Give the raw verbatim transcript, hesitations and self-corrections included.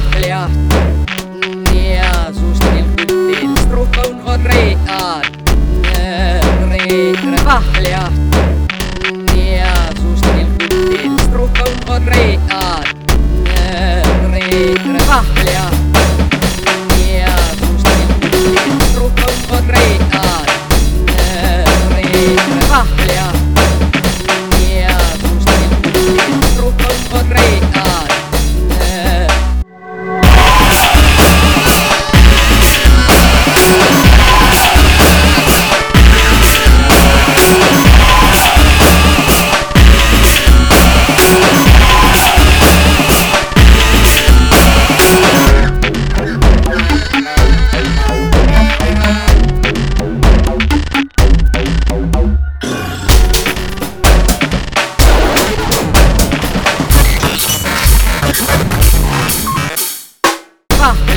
Vahlia Jeesus tilkuttiin Struhkaun on reaat Vahlia Jeesus tilkuttiin Struhkaun on reaat Vahlia Jeesus tilkuttiin Struhkaun on reaat Vahlia Jeesus tilkuttiin Struhkaun on reaat Vahlia